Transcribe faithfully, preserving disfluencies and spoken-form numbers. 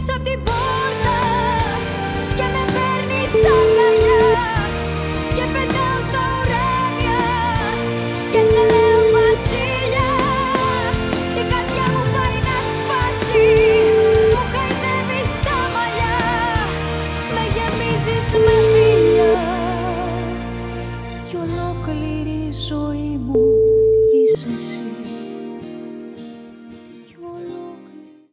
πίσω απ' την πόρτα και με παίρνεις αγκαλιά και πετάω στα ουράνια και σε λέω βασίλια. Η καρδιά μου πάει να σπάσει, μου χαϊδεύεις στα μαλλιά, με γεμίζεις με φιλιά κι ολόκληρη η ζωή μου είσαι εσύ.